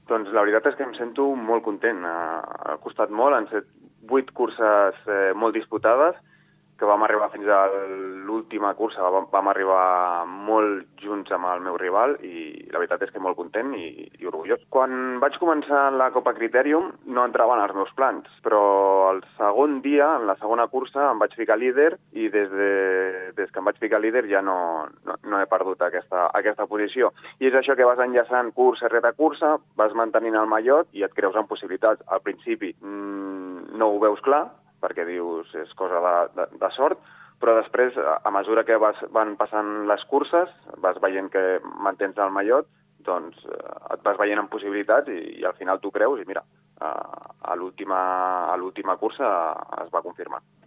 Doncs la veritat és que em sento molt content. Ha costat molt, han estat 8 curses molt disputades, que vam arribar fins a l'última cursa, vam arribar molt junts amb el meu rival i la veritat és que molt content i orgullós. Quan vaig començar en la Copa Critérium no entraven als meus plans, però el segon dia, en la segona cursa, em vaig ficar líder i des que em vaig ficar líder ja no he perdut aquesta posició. I és això que vas enllaçant cursa rere cursa, vas mantenint el mallot i et creus en possibilitats. Al principi no ho veus clar, perquè dius és cosa de sort, però després, a mesura que van passant les curses, vas veient que mantens el mallot, doncs et vas veient en possibilitats i al final tu creus i mira, a l'última cursa es va confirmar.